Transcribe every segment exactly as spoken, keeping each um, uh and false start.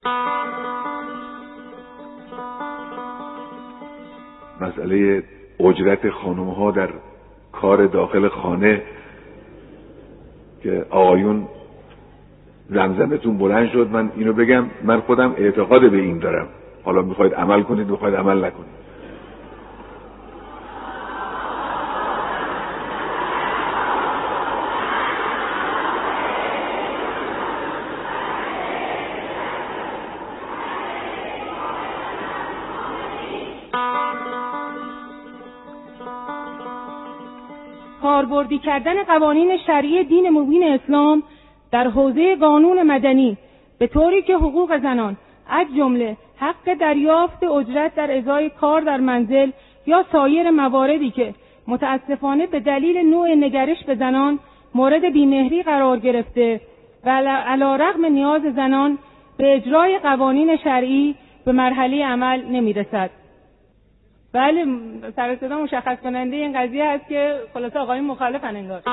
مسئله اجرت خانم‌ها در کار داخل خانه که آقایون زمزمتون بلند شد، من اینو بگم، من خودم اعتقاد به این دارم، حالا میخواید عمل کنید میخواید عمل نکنید. کاربردی کردن قوانین شرعی دین مبین اسلام در حوزه قانون مدنی به طوری که حقوق زنان از جمله حق دریافت اجرت در ازای کار در منزل یا سایر مواردی که متاسفانه به دلیل نوع نگرش به زنان مورد بیمهری قرار گرفته و علیرغم نیاز زنان به اجرای قوانین شرعی به مرحله عمل نمیرسد. بله، سر صدا مشخص کننده این قضیه هست که خلاصه آقایون مخالفن انگار.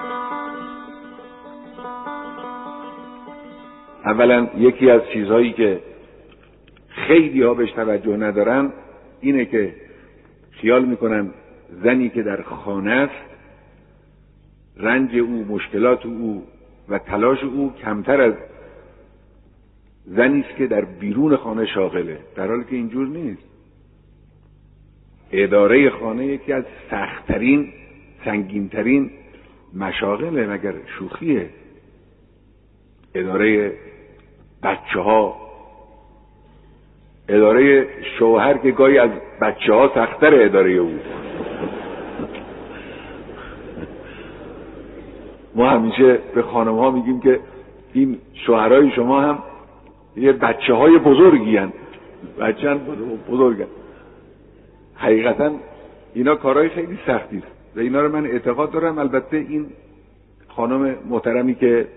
اولا یکی از چیزهایی که خیلی ها بهش توجه ندارن اینه که خیال میکنن زنی که در خانه است رنج او، مشکلات او و تلاش او کمتر از زنی است که در بیرون خانه شاغله، در حالی که اینجور نیست. اداره خانه یکی از سخت‌ترین، سنگین‌ترین مشاغله، مگر شوخیه. اداره بچه ها، اداره شوهر که گاهی از بچه ها سخت‌تر اداره او. ما همیشه به خانم ها میگیم که این شوهرای شما هم یه بچه های بزرگی هن، بچه هن بزرگ هن. حقیقتا اینا کارهای خیلی سختی است و اینا رو من اعتقاد دارم. البته این خانم محترمی که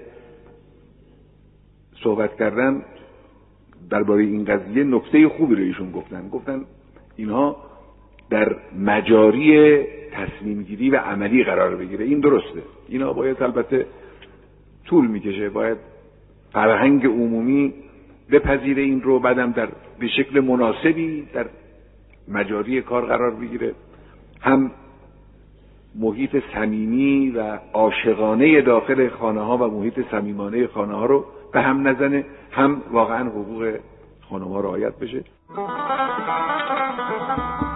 صحبت کردن درباره این قضیه نکته خوبی رو ایشون گفتن. گفتن اینها در مجاری تصمیم گیری و عملی قرار بگیره. این درسته، اینا باید البته طول میکشه، باید فرهنگ عمومی بپذیره این رو، بعدم در به شکل مناسبی در مجاری کار قرار بگیره، هم محیط صمیمی و عاشقانه داخل خانه ها و محیط صمیمانه خانه ها رو به هم نزنه، هم واقعا حقوق خانم ها رعایت بشه.